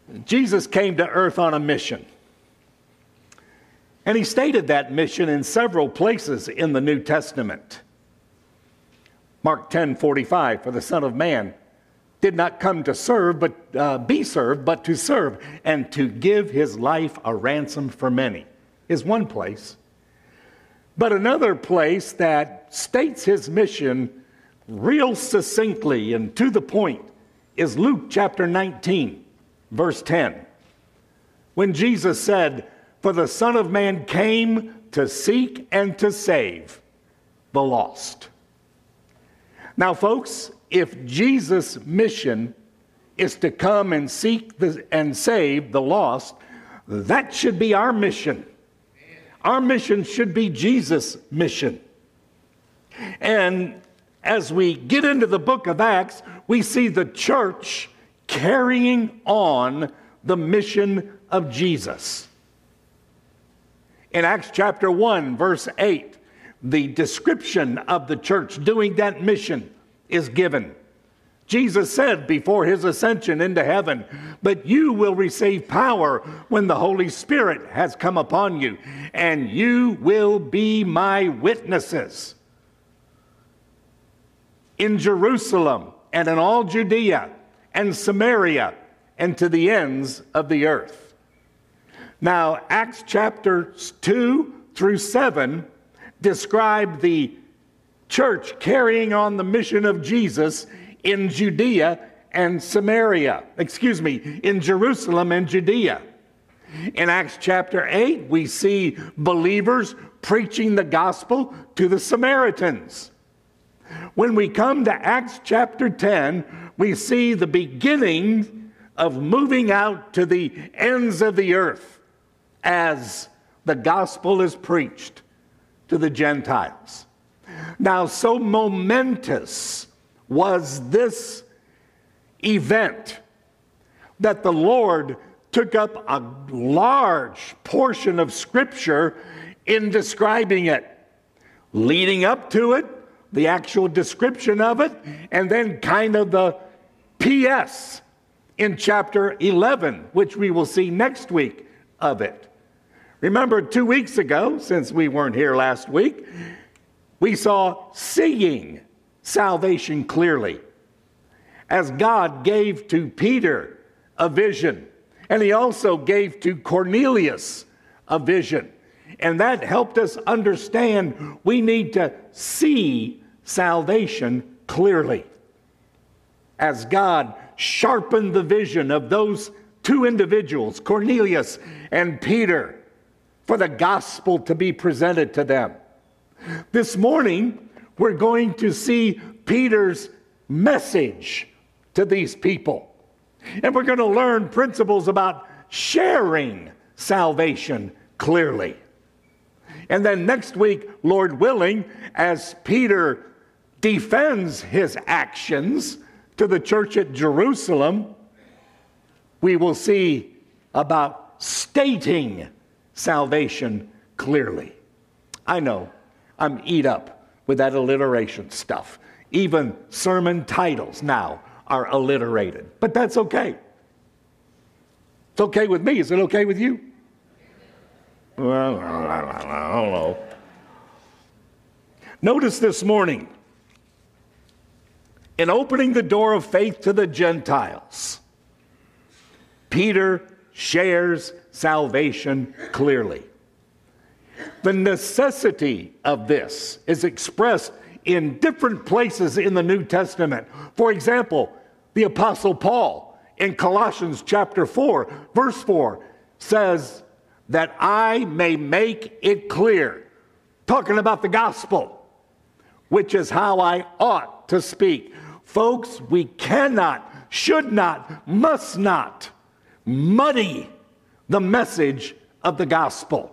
Jesus came to earth on a mission. And he stated that mission in several places in the New Testament. Mark 10:45, for the Son of Man did not come to serve, but be served, but to serve, and to give his life a ransom for many, is one place. But another place that states his mission real succinctly and to the point is Luke chapter 19, verse 10. When Jesus said, for the Son of Man came to seek and to save the lost. Now, folks, if Jesus' mission is to come and seek and save the lost, that should be our mission. Our mission should be Jesus' mission. And as we get into the book of Acts, we see the church carrying on the mission of Jesus. In Acts chapter 1, verse 8, the description of the church doing that mission is given. Jesus said before his ascension into heaven, but you will receive power when the Holy Spirit has come upon you, and you will be my witnesses in Jerusalem and in all Judea and Samaria and to the ends of the earth. Now, Acts chapters 2 through 7 describe the church carrying on the mission of Jesus in Judea and Samaria. In Jerusalem and Judea. In Acts chapter 8, we see believers preaching the gospel to the Samaritans. When we come to Acts chapter 10, we see the beginning of moving out to the ends of the earth as the gospel is preached to the Gentiles. Now, so momentous was this event that the Lord took up a large portion of Scripture in describing it, leading up to it, the actual description of it, and then kind of the P.S. in chapter 11, which we will see next week of it. Remember 2 weeks ago, since we weren't here last week, we saw seeing salvation clearly, as God gave to Peter a vision, and he also gave to Cornelius a vision. And that helped us understand we need to see salvation clearly. As God sharpened the vision of those two individuals, Cornelius and Peter, for the gospel to be presented to them. This morning, we're going to see Peter's message to these people. And we're going to learn principles about sharing salvation clearly. And then next week, Lord willing, as Peter defends his actions to the church at Jerusalem, we will see about stating salvation clearly. I know I'm eat up with that alliteration stuff. Even sermon titles now are alliterated, but that's okay. It's okay with me. Is it okay with you? Well, I don't know. Notice this morning, in opening the door of faith to the Gentiles, Peter shares salvation clearly. The necessity of this is expressed in different places in the New Testament. For example, the Apostle Paul in Colossians chapter 4, verse 4 says that I may make it clear, talking about the gospel, which is how I ought to speak. Folks, we cannot, should not, must not muddy the message of the gospel.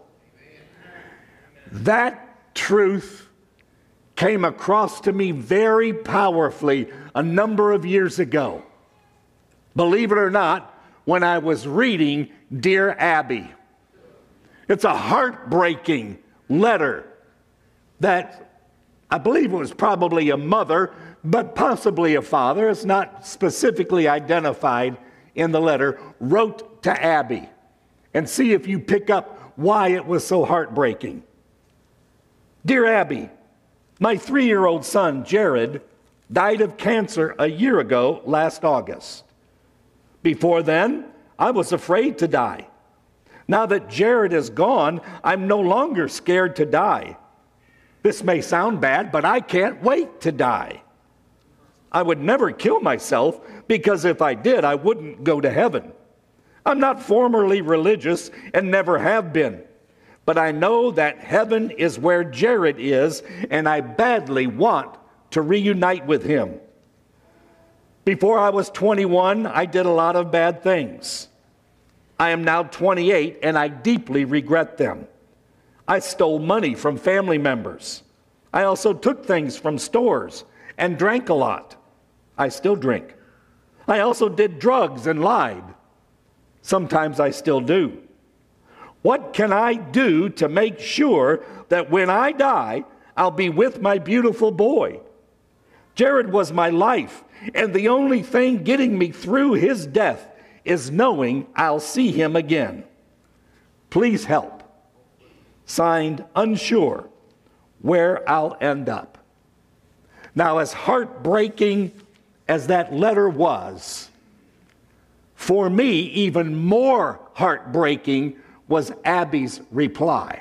That truth came across to me very powerfully a number of years ago. Believe it or not, when I was reading Dear Abby. It's a heartbreaking letter that I believe it was probably a mother, but possibly a father. It's not specifically identified in the letter, wrote to Abby. And see if you pick up why it was so heartbreaking. Dear Abby, my 3-year-old son, Jared, died of cancer a year ago last August. Before then, I was afraid to die. Now that Jared is gone, I'm no longer scared to die. This may sound bad, but I can't wait to die. I would never kill myself because if I did, I wouldn't go to heaven. I'm not formally religious and never have been, but I know that heaven is where Jared is, and I badly want to reunite with him. Before I was 21, I did a lot of bad things. I am now 28, and I deeply regret them. I stole money from family members. I also took things from stores and drank a lot. I still drink. I also did drugs and lied. Sometimes I still do. What can I do to make sure that when I die, I'll be with my beautiful boy? Jared was my life, and the only thing getting me through his death is knowing I'll see him again. Please help. Signed, Unsure Where I'll End Up. Now, as heartbreaking as that letter was, for me, even more heartbreaking was Abby's reply.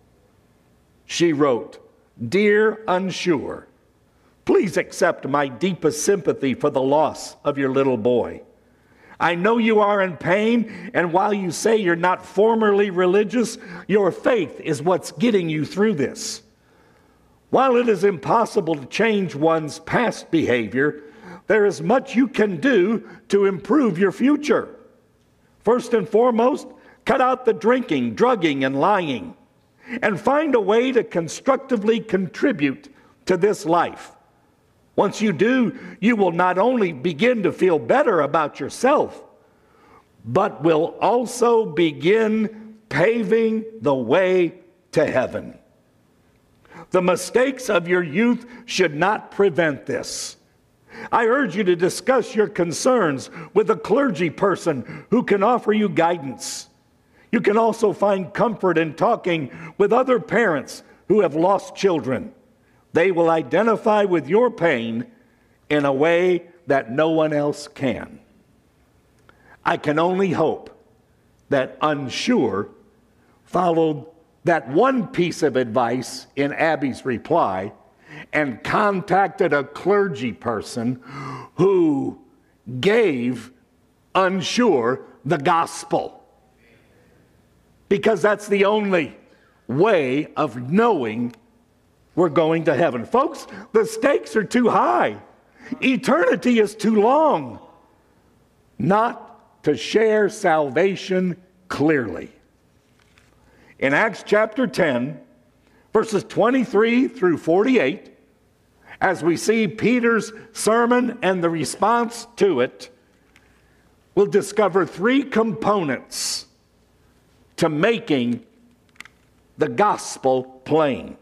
She wrote, Dear Unsure, please accept my deepest sympathy for the loss of your little boy. I know you are in pain, and while you say you're not formally religious, your faith is what's getting you through this. While it is impossible to change one's past behavior, there is much you can do to improve your future. First and foremost, cut out the drinking, drugging, and lying, and find a way to constructively contribute to this life. Once you do, you will not only begin to feel better about yourself, but will also begin paving the way to heaven. The mistakes of your youth should not prevent this. I urge you to discuss your concerns with a clergy person who can offer you guidance. You can also find comfort in talking with other parents who have lost children. They will identify with your pain in a way that no one else can. I can only hope that Unsure followed that one piece of advice in Abby's reply and contacted a clergy person who gave Unsure the gospel. Because that's the only way of knowing we're going to heaven. Folks, the stakes are too high. Eternity is too long not to share salvation clearly. In Acts chapter 10, verses 23 through 48, as we see Peter's sermon and the response to it, we'll discover 3 components to making the gospel plain,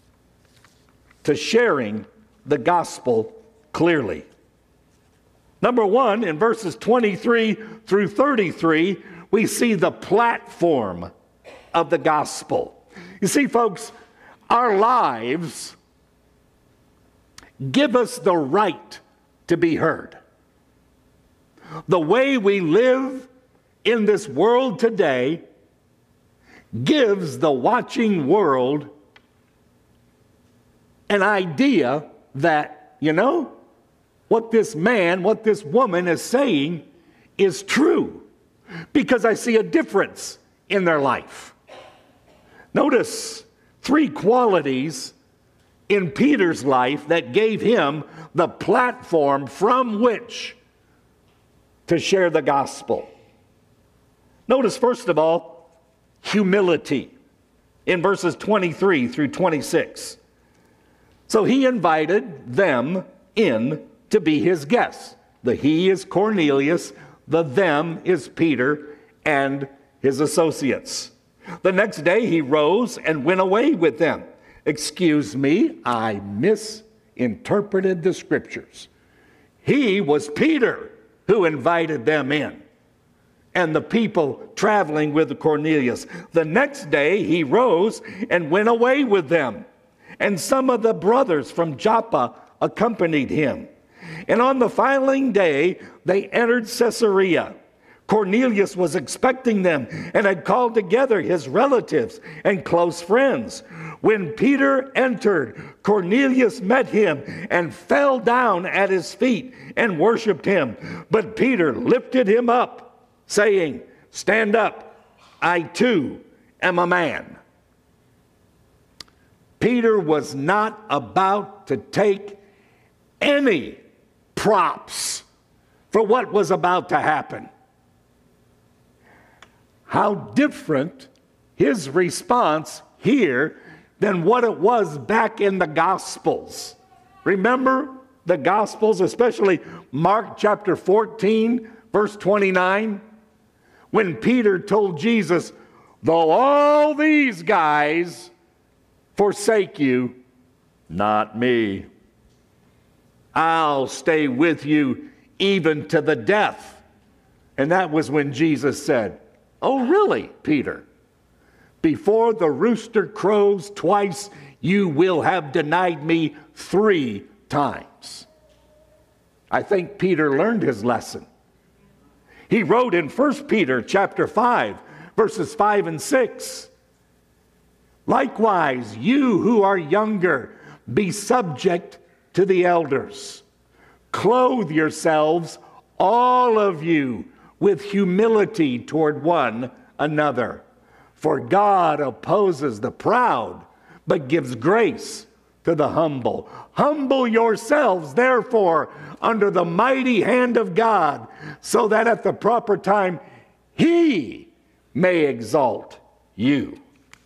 to sharing the gospel clearly. Number 1, in verses 23 through 33, we see the platform of the gospel. You see, folks, our lives give us the right to be heard. The way we live in this world today gives the watching world an idea that, what this man, what this woman is saying is true, because I see a difference in their life. Notice 3 qualities in Peter's life that gave him the platform from which to share the gospel. Notice, first of all, humility in verses 23 through 26. So he invited them in to be his guests. The he is Cornelius, the them is Peter and his associates. The next day he rose and went away with them. Excuse me, I misinterpreted the scriptures. He was Peter who invited them in. and the people traveling with Cornelius. The next day he rose and went away with them, and some of the brothers from Joppa accompanied him. And on the following day they entered Caesarea. Cornelius was expecting them and had called together his relatives and close friends. When Peter entered, Cornelius met him and fell down at his feet and worshiped him. But Peter lifted him up, saying, "Stand up, I too am a man." Peter was not about to take any props for what was about to happen. How different his response here than what it was back in the Gospels. Remember the Gospels, especially Mark chapter 14, verse 29, when Peter told Jesus, "Though all these guys forsake you, not me. I'll stay with you even to the death." And that was when Jesus said, "Oh, really, Peter? Before the rooster crows twice, you will have denied me 3 times." I think Peter learned his lesson. He wrote in 1 Peter chapter 5, verses 5 and 6, "Likewise, you who are younger, be subject to the elders. Clothe yourselves, all of you, with humility toward one another. For God opposes the proud, but gives grace to the humble. Humble yourselves, therefore, under the mighty hand of God, so that at the proper time He may exalt you."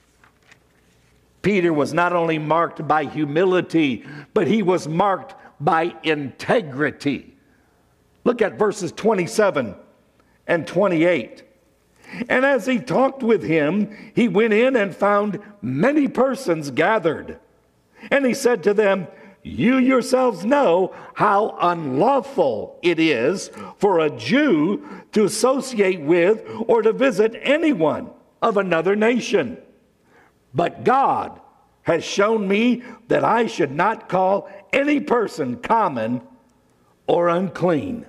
Peter was not only marked by humility, but he was marked by integrity. Look at verses 27 and 28. "And as he talked with him, he went in and found many persons gathered. And he said to them, 'You yourselves know how unlawful it is for a Jew to associate with or to visit anyone of another nation. But God has shown me that I should not call any person common or unclean.'"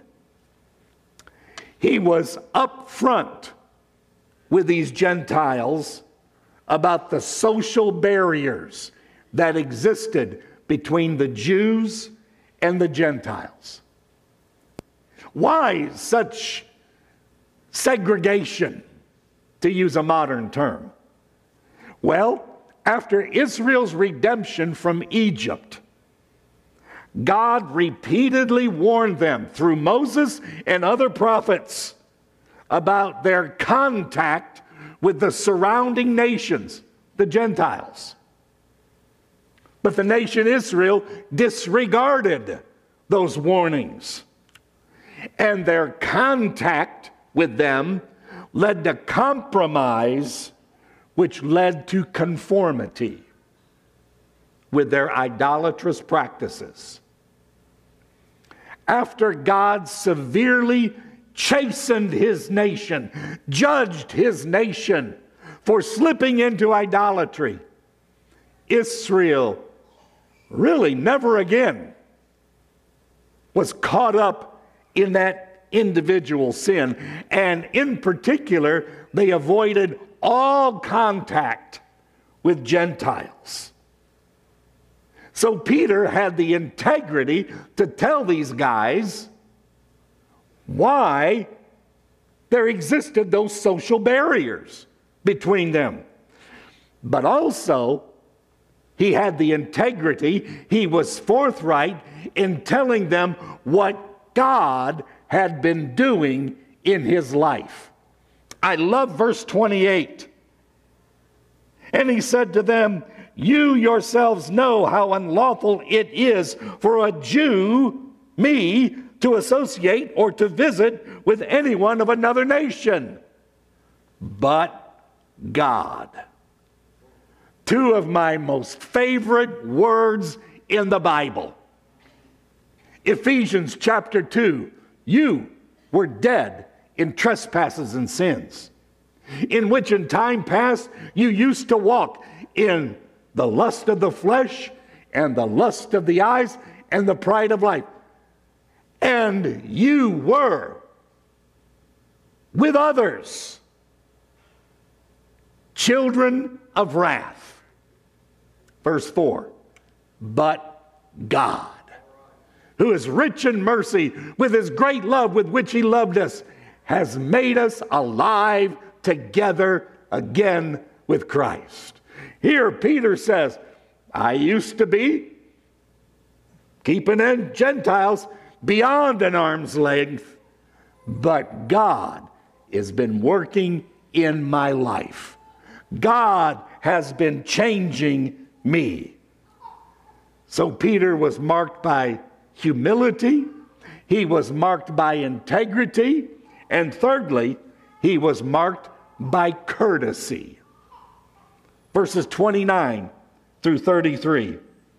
He was upfront with these Gentiles about the social barriers that existed between the Jews and the Gentiles. Why such segregation, to use a modern term? Well, after Israel's redemption from Egypt, God repeatedly warned them through Moses and other prophets about their contact with the surrounding nations, the Gentiles. But the nation Israel disregarded those warnings, and their contact with them led to compromise, which led to conformity with their idolatrous practices. After God severely chastened his nation, judged his nation for slipping into idolatry, Israel really never again was caught up in that individual sin. And in particular, they avoided all contact with Gentiles. So Peter had the integrity to tell these guys why there existed those social barriers between them. But also, he had the integrity, he was forthright in telling them what God had been doing in his life. I love verse 28. "And he said to them, 'You yourselves know how unlawful it is for a Jew, me, to associate or to visit with anyone of another nation. But God.'" Two of my most favorite words in the Bible. Ephesians chapter 2, "You were dead in trespasses and sins, in which in time past you used to walk in the lust of the flesh and the lust of the eyes and the pride of life. And you were with others children of wrath. Verse 4, but God, who is rich in mercy, with his great love with which he loved us, has made us alive together again with Christ. Here Peter says, I used to be keeping in Gentiles beyond an arm's length, but God has been working in my life. God has been changing me. So Peter was marked by humility, he was marked by integrity, and thirdly, he was marked by courtesy. Verses 29 through 33.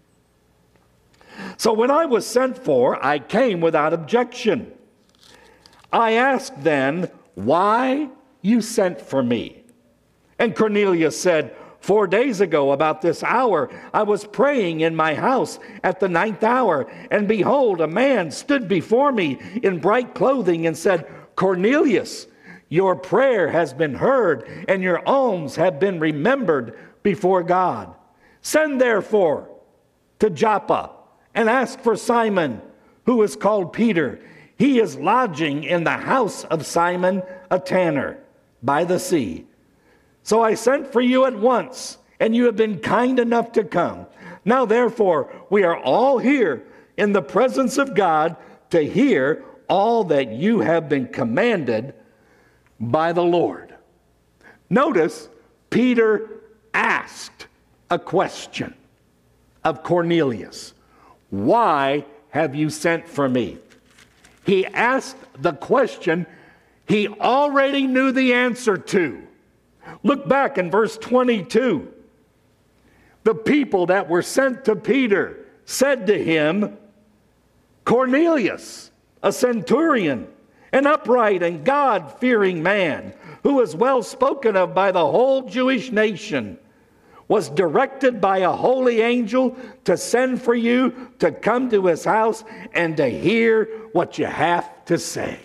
So when I was sent for, I came without objection. I asked then, why you sent for me? And Cornelius said, 4 days ago, about this hour, I was praying in my house at the 9th hour, and behold, a man stood before me in bright clothing and said, Cornelius, your prayer has been heard, and your alms have been remembered before God. Send therefore to Joppa and ask for Simon, who is called Peter. He is lodging in the house of Simon, a tanner, by the sea. So I sent for you at once, and you have been kind enough to come. Now therefore, we are all here in the presence of God to hear all that you have been commanded by the Lord. Notice, Peter asked a question of Cornelius. Why have you sent for me? He asked the question he already knew the answer to. Look back in verse 22. The people that were sent to Peter said to him, Cornelius, a centurion, an upright and God-fearing man, who is well spoken of by the whole Jewish nation, was directed by a holy angel to send for you to come to his house and to hear what you have to say.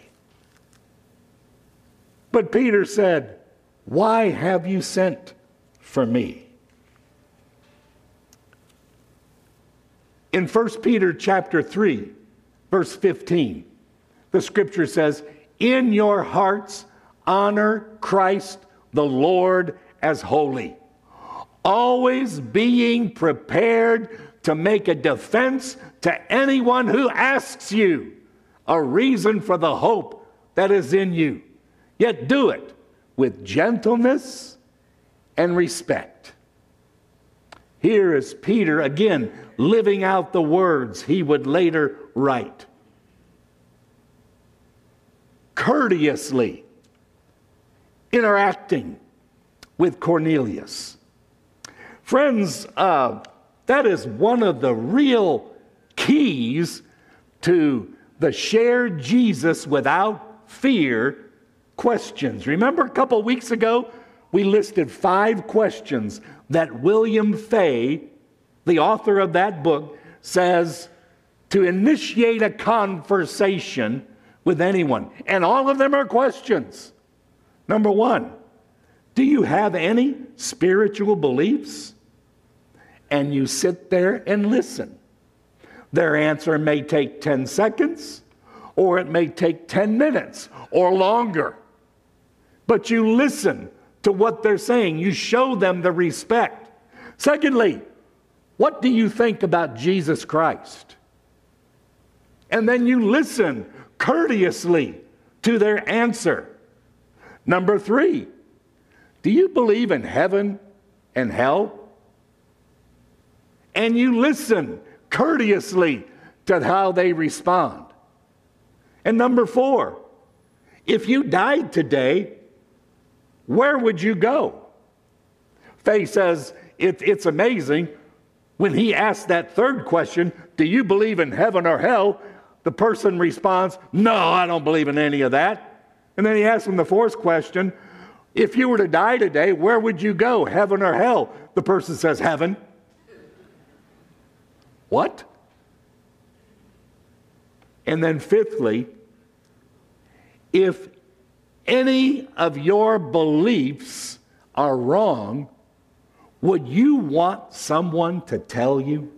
But Peter said, why have you sent for me? In 1 Peter chapter 3, verse 15, the scripture says, in your hearts honor Christ the Lord as holy, always being prepared to make a defense to anyone who asks you a reason for the hope that is in you. Yet do it with gentleness and respect. Here is Peter again living out the words he would later write. Courteously interacting with Cornelius. Friends, that is one of the real keys to the share Jesus without fear questions. Remember a couple weeks ago, we listed 5 questions that William Fay, the author of that book, says to initiate a conversation with anyone. And all of them are questions. Number 1, do you have any spiritual beliefs? And you sit there and listen. Their answer may take 10 seconds, or it may take 10 minutes, or longer. But you listen to what they're saying. You show them the respect. Secondly, what do you think about Jesus Christ? And then you listen courteously to their answer. Number 3, do you believe in heaven and hell? And you listen courteously to how they respond. And number 4, if you died today, where would you go? Fay says it's amazing. When he asks that third question, do you believe in heaven or hell? The person responds, no, I don't believe in any of that. And then he asks him the fourth question, if you were to die today, where would you go, heaven or hell? The person says, heaven. What? And then fifthly, if any of your beliefs are wrong, would you want someone to tell you?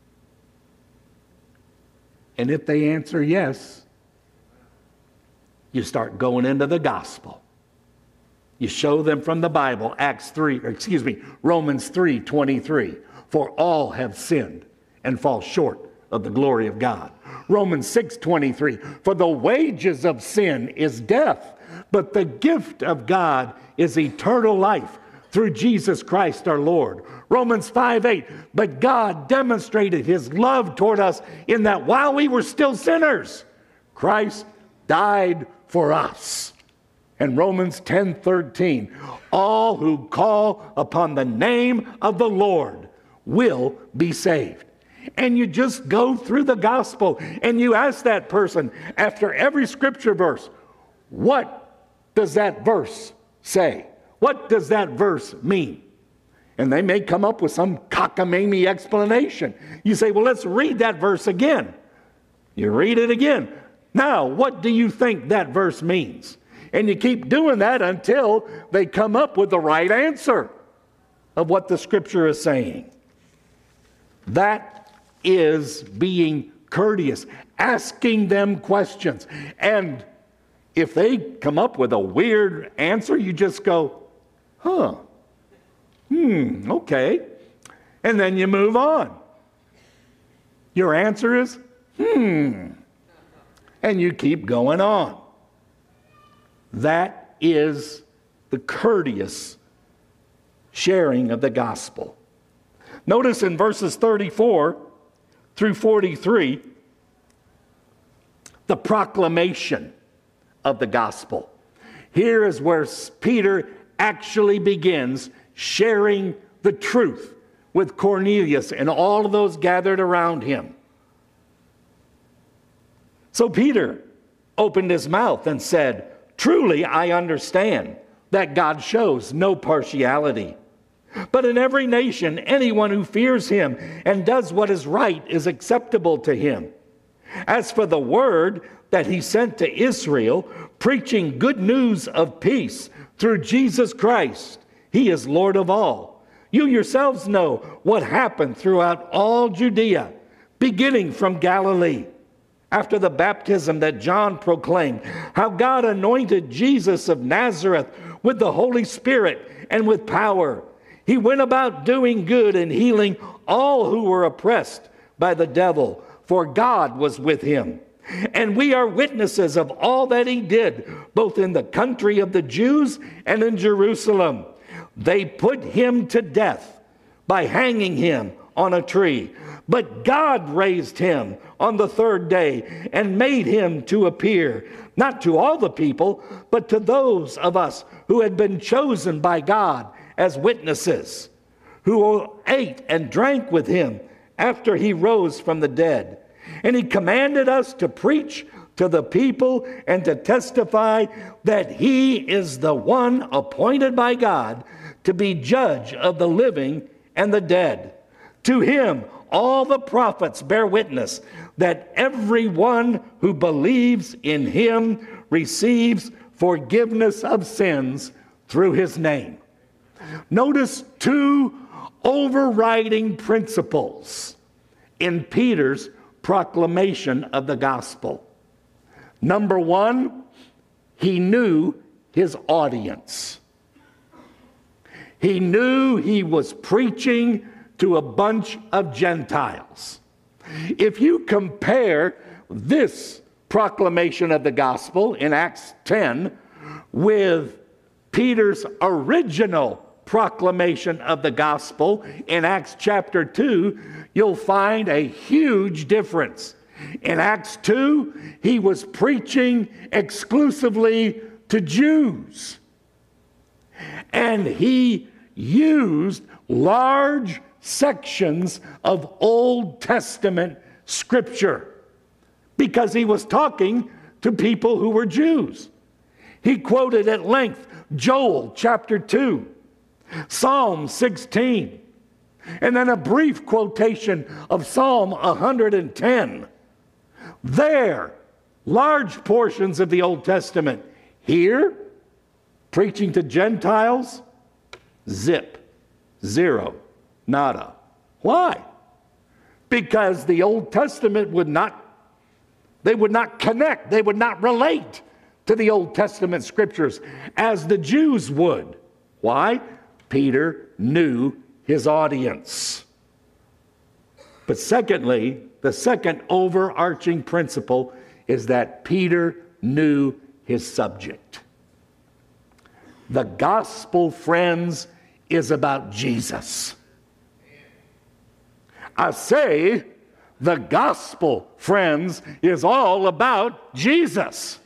And if they answer yes, you start going into the gospel. You show them from the Bible, Romans 3:23. For all have sinned and fall short of the glory of God. Romans 6:23. For the wages of sin is death, but the gift of God is eternal life through Jesus Christ our Lord. Romans 5:8. But God demonstrated his love toward us in that while we were still sinners, Christ died for us. And Romans 10:13. All who call upon the name of the Lord will be saved. And you just go through the gospel and you ask that person after every scripture verse, what does that verse say? What does that verse mean? And they may come up with some cockamamie explanation. You say, well, let's read that verse again. You read it again. Now, what do you think that verse means? And you keep doing that until they come up with the right answer of what the scripture is saying. That is being courteous, asking them questions. And if they come up with a weird answer, you just go, okay. And then you move on. Your answer is, And you keep going on. That is the courteous sharing of the gospel. Notice in verses 34 through 43, the proclamation of the gospel. Here is where Peter actually begins sharing the truth with Cornelius and all of those gathered around him. So Peter opened his mouth and said, truly I understand that God shows no partiality. But in every nation, anyone who fears him and does what is right is acceptable to him. As for the word that he sent to Israel, preaching good news of peace through Jesus Christ, he is Lord of all. You yourselves know what happened throughout all Judea, beginning from Galilee, after the baptism that John proclaimed, how God anointed Jesus of Nazareth with the Holy Spirit and with power. He went about doing good and healing all who were oppressed by the devil, for God was with him. And we are witnesses of all that he did, both in the country of the Jews and in Jerusalem. They put him to death by hanging him on a tree. But God raised him on the third day and made him to appear, not to all the people, but to those of us who had been chosen by God as witnesses, who ate and drank with him after he rose from the dead. And he commanded us to preach to the people and to testify that he is the one appointed by God to be judge of the living and the dead. To him all the prophets bear witness that everyone who believes in him receives forgiveness of sins through his name. Notice two overriding principles in Peter's proclamation of the gospel. Number one, he knew his audience. He knew he was preaching to a bunch of Gentiles. If you compare this proclamation of the gospel in Acts 10 with Peter's original proclamation of the gospel in Acts chapter 2, you'll find a huge difference. In Acts 2, he was preaching exclusively to Jews. And he used large sections of Old Testament scripture because he was talking to people who were Jews. He quoted at length Joel chapter 2, Psalm 16, and then a brief quotation of Psalm 110. There, large portions of the Old Testament. Here, preaching to Gentiles, zip, zero, nada. Why? Because the Old Testament would not connect, they would not relate to the Old Testament scriptures as the Jews would. Why? Peter knew his audience. But secondly, the second overarching principle is that Peter knew his subject. The gospel, friends, is about Jesus. I say, the gospel, friends, is all about Jesus.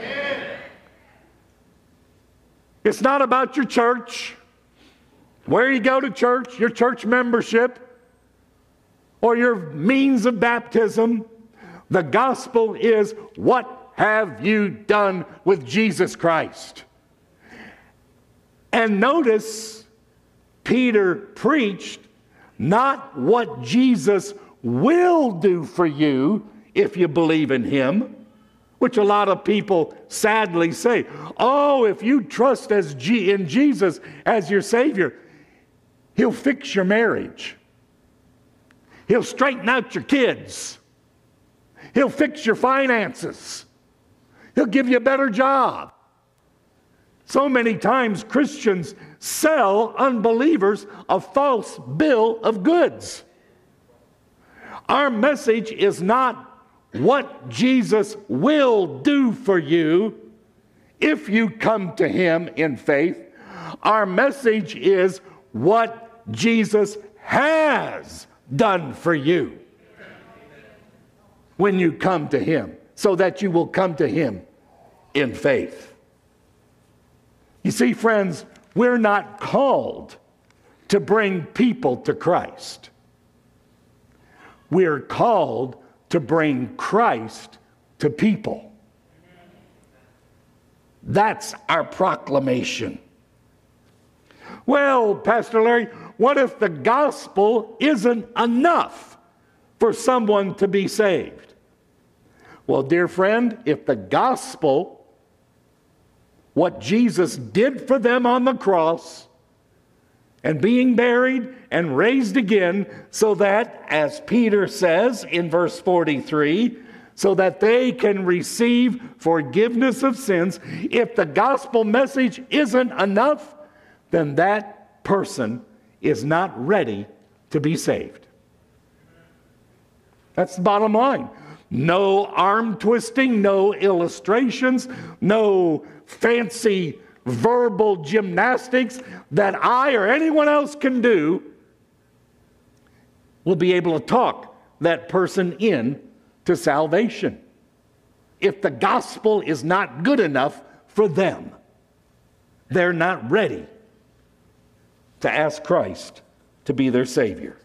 It's not about your church, where you go to church, your church membership, or your means of baptism. The gospel is, what have you done with Jesus Christ? And notice, Peter preached not what Jesus will do for you if you believe in him, which a lot of people sadly say, oh, if you trust in Jesus as your Savior, he'll fix your marriage. He'll straighten out your kids. He'll fix your finances. He'll give you a better job. So many times Christians sell unbelievers a false bill of goods. Our message is not what Jesus will do for you if you come to him in faith. Our message is what Jesus has done for you when you come to him, so that you will come to him in faith. You see, friends, we're not called to bring people to Christ. We're called to bring Christ to people. That's our proclamation. Well, Pastor Larry, what if the gospel isn't enough for someone to be saved? Well, dear friend, if the gospel, what Jesus did for them on the cross, and being buried and raised again, so that, as Peter says in verse 43, so that they can receive forgiveness of sins, if the gospel message isn't enough, then that person is not ready to be saved. That's the bottom line. No arm twisting, no illustrations, no fancy verbal gymnastics that I or anyone else can do will be able to talk that person in to salvation if the gospel is not good enough for them. They're not ready to ask Christ to be their Savior.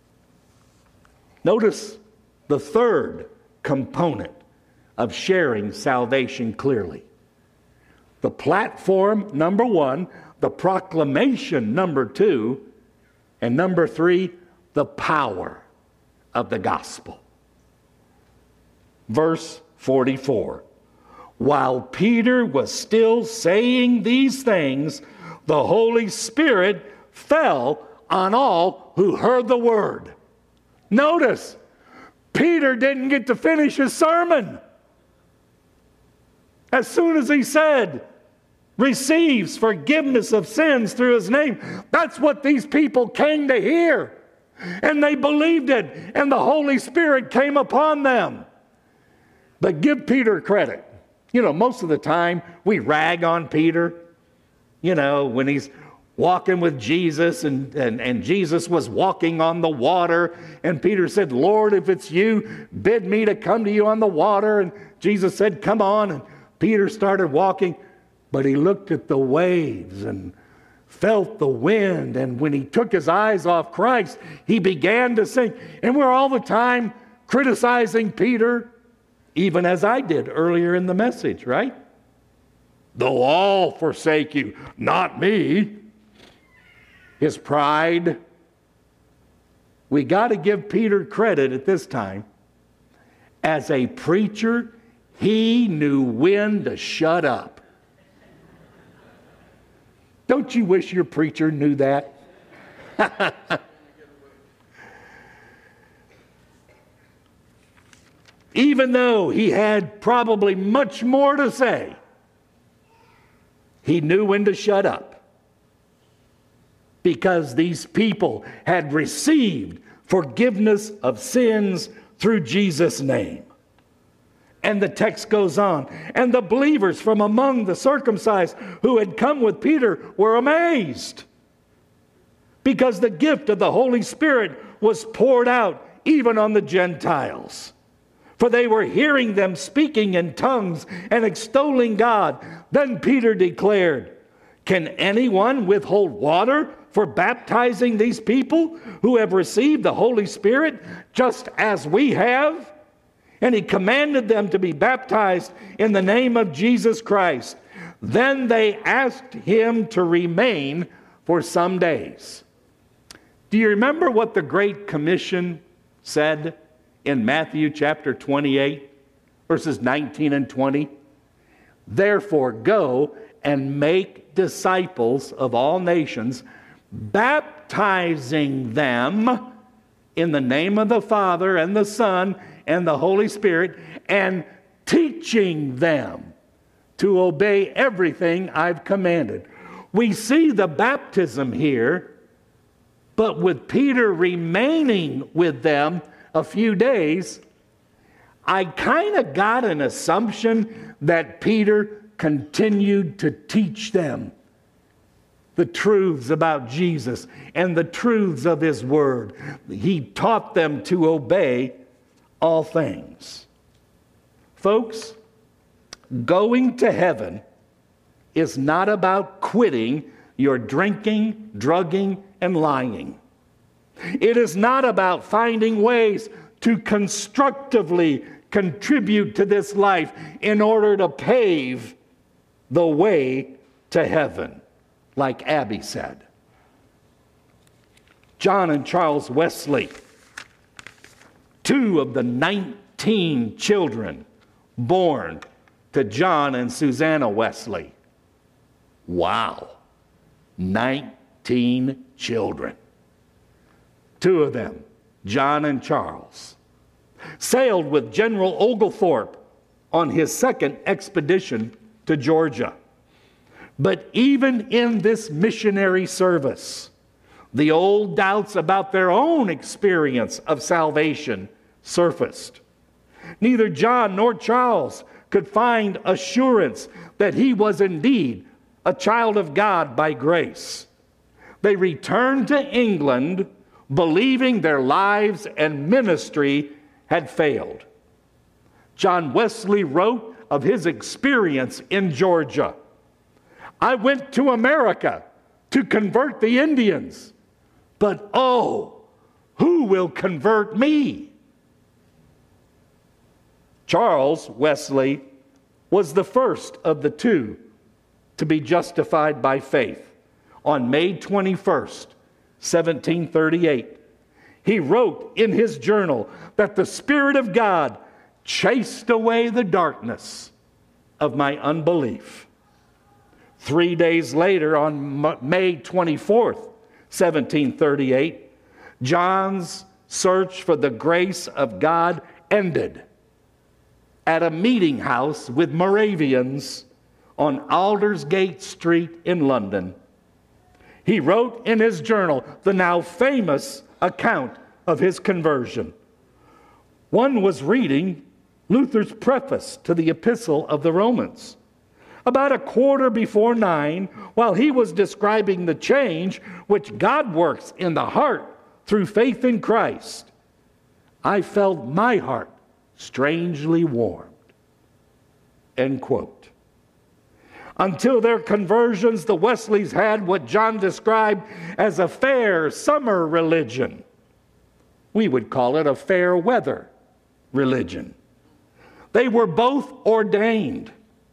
Notice the third component of sharing salvation clearly. The platform, number one, the proclamation, number two, and number three, the power of the gospel. Verse 44. While Peter was still saying these things, the Holy Spirit fell on all who heard the word. Notice, Peter didn't get to finish his sermon. As soon as he said, receives forgiveness of sins through his name, that's what these people came to hear. And they believed it, and the Holy Spirit came upon them. But give Peter credit. You know, most of the time we rag on Peter, you know, when he's walking with Jesus and Jesus was walking on the water, and Peter said, Lord, if it's you, bid me to come to you on the water. And Jesus said, come on. And Peter started walking, but he looked at the waves and felt the wind. And when he took his eyes off Christ, he began to sink. And we're all the time criticizing Peter, even as I did earlier in the message, right? They'll all forsake you, not me. His pride. We got to give Peter credit at this time. As a preacher, he knew when to shut up. Don't you wish your preacher knew that? Even though he had probably much more to say, he knew when to shut up. Because these people had received forgiveness of sins through Jesus' name. And the text goes on. And the believers from among the circumcised who had come with Peter were amazed, because the gift of the Holy Spirit was poured out even on the Gentiles. For they were hearing them speaking in tongues and extolling God. Then Peter declared, "Can anyone withhold water for baptizing these people who have received the Holy Spirit just as we have?" And he commanded them to be baptized in the name of Jesus Christ. Then they asked him to remain for some days. Do you remember what the Great Commission said in Matthew chapter 28, verses 19 and 20? Therefore, go and make disciples of all nations, baptizing them in the name of the Father and the Son and the Holy Spirit, and teaching them to obey everything I've commanded. We see the baptism here, but with Peter remaining with them a few days, I kind of got an assumption that Peter continued to teach them the truths about Jesus and the truths of his word. He taught them to obey all things. Folks, going to heaven is not about quitting your drinking, drugging, and lying. It is not about finding ways to constructively contribute to this life in order to pave the way to heaven, like Abby said. John and Charles Wesley, two of the 19 children born to John and Susanna Wesley. Wow, 19 children. Two of them, John and Charles, sailed with General Oglethorpe on his second expedition to Georgia. But even in this missionary service, the old doubts about their own experience of salvation surfaced. Neither John nor Charles could find assurance that he was indeed a child of God by grace. They returned to England believing their lives and ministry had failed. John Wesley wrote of his experience in Georgia. "I went to America to convert the Indians, but oh, who will convert me?" Charles Wesley was the first of the two to be justified by faith. On May 21st, 1738, he wrote in his journal that the Spirit of God chased away the darkness of my unbelief. 3 days later, on May 24th, 1738, John's search for the grace of God ended at a meeting house with Moravians on Aldersgate Street in London. He wrote in his journal the now famous account of his conversion. One was reading Luther's preface to the Epistle of the Romans. About 9:15, while he was describing the change which God works in the heart through faith in Christ, I felt my heart strangely warmed. End quote. Until their conversions, the Wesleys had what John described as a fair summer religion. We would call it a fair weather religion. They were both ordained.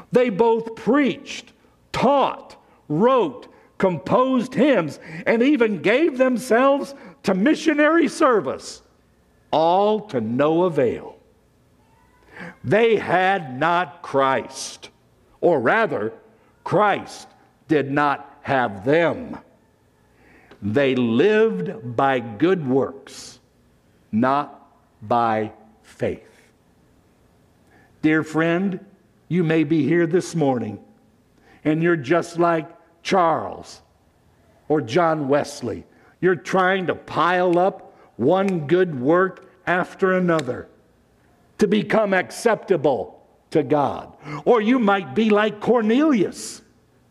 They both preached, taught, wrote, composed hymns, and even gave themselves to missionary service, all to no avail. They had not Christ, or rather, Christ did not have them. They lived by good works, not by faith. Dear friend, you may be here this morning, and you're just like Charles or John Wesley. You're trying to pile up one good work after another to become acceptable to God. Or you might be like Cornelius,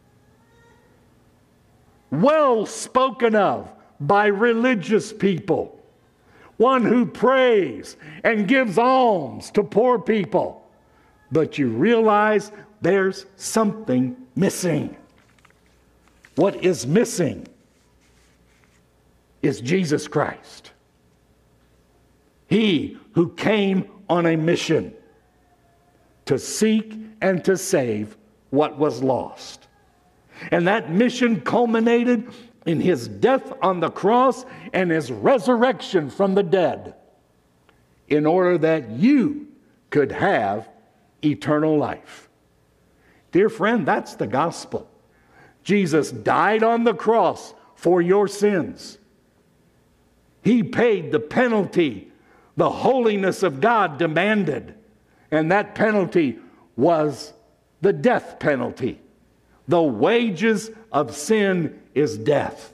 well spoken of by religious people, one who prays and gives alms to poor people. But you realize there's something missing. What is missing is Jesus Christ. He who came on a mission to seek and to save what was lost. And that mission culminated in his death on the cross and his resurrection from the dead, in order that you could have eternal life. Dear friend, that's the gospel. Jesus died on the cross for your sins. He paid the penalty the holiness of God demanded, and that penalty was the death penalty. The wages of sin is death.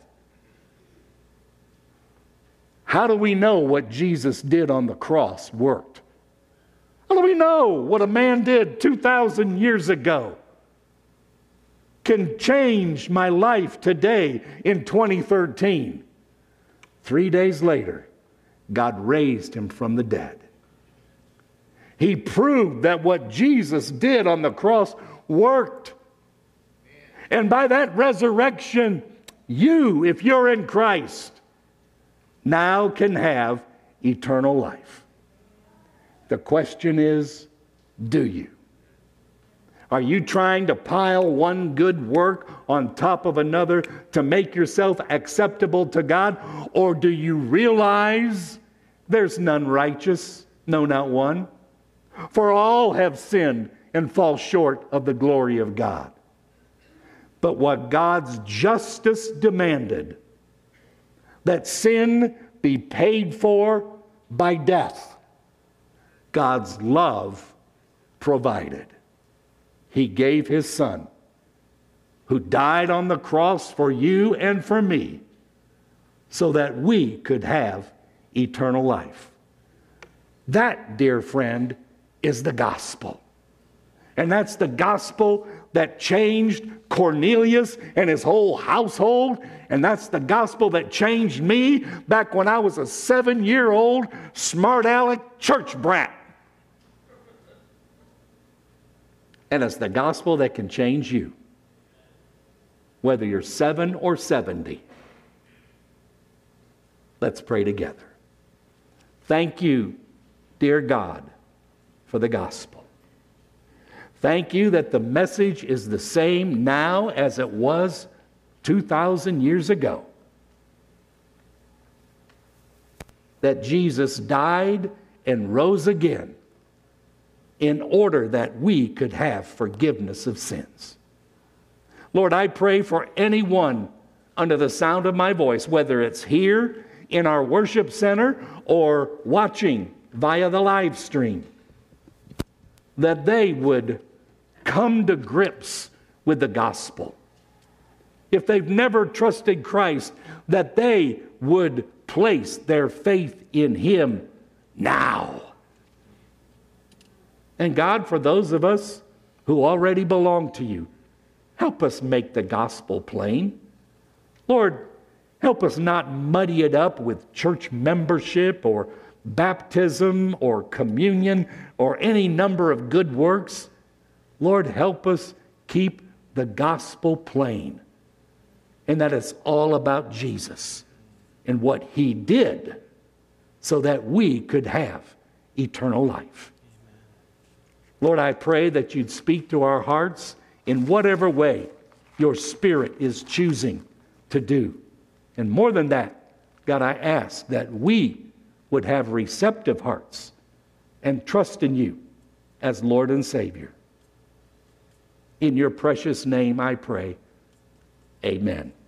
How do we know what Jesus did on the cross worked? How do we know what a man did 2,000 years ago can change my life today in 2013? 3 days later, God raised him from the dead. He proved that what Jesus did on the cross worked. And by that resurrection, you, if you're in Christ, now can have eternal life. The question is, do you? Are you trying to pile one good work on top of another to make yourself acceptable to God? Or do you realize there's none righteous, no, not one? For all have sinned and fall short of the glory of God. But what God's justice demanded, that sin be paid for by death, God's love provided. He gave his Son, who died on the cross for you and for me, so that we could have eternal life. That, dear friend, is the gospel. And that's the gospel that changed Cornelius and his whole household. And that's the gospel that changed me back when I was a 7-year-old smart aleck church brat. And it's the gospel that can change you, whether you're 7 or 70. Let's pray together. Thank you, dear God, for the gospel. Thank you that the message is the same now as it was 2,000 years ago. That Jesus died and rose again in order that we could have forgiveness of sins. Lord, I pray for anyone under the sound of my voice, whether it's here in our worship center or watching via the live stream, that they would come to grips with the gospel. If they've never trusted Christ, that they would place their faith in him now. And God, for those of us who already belong to you, help us make the gospel plain. Lord, help us not muddy it up with church membership or baptism or communion or any number of good works. Lord, help us keep the gospel plain, and that it's all about Jesus and what he did so that we could have eternal life. Lord, I pray that you'd speak to our hearts in whatever way your Spirit is choosing to do. And more than that, God, I ask that we would have receptive hearts and trust in you as Lord and Savior. In your precious name I pray, amen.